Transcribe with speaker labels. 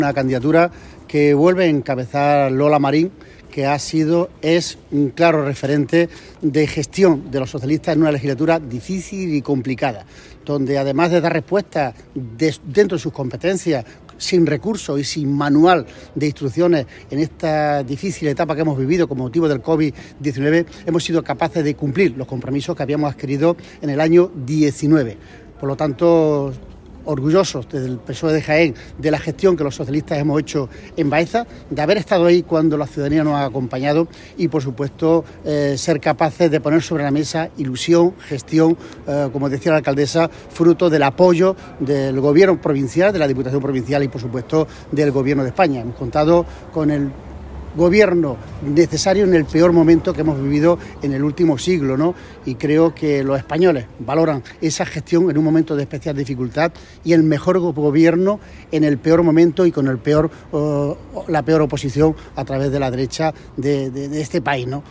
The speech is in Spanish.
Speaker 1: Una candidatura que vuelve a encabezar Lola Marín, que es un claro referente de gestión de los socialistas en una legislatura difícil y complicada, donde además de dar respuesta dentro de sus competencias, sin recursos y sin manual de instrucciones en esta difícil etapa que hemos vivido con motivo del COVID-19, hemos sido capaces de cumplir los compromisos que habíamos adquirido en el año 19. Por lo tanto, orgullosos desde el PSOE de Jaén de la gestión que los socialistas hemos hecho en Baeza, de haber estado ahí cuando la ciudadanía nos ha acompañado y, por supuesto, ser capaces de poner sobre la mesa ilusión, gestión, como decía la alcaldesa, fruto del apoyo del gobierno provincial, de la Diputación Provincial y, por supuesto, del gobierno de España. Hemos contado con el gobierno necesario en el peor momento que hemos vivido en el último siglo, ¿no? Y creo que los españoles valoran esa gestión en un momento de especial dificultad y el mejor gobierno en el peor momento y con la peor oposición a través de la derecha de este país, ¿no?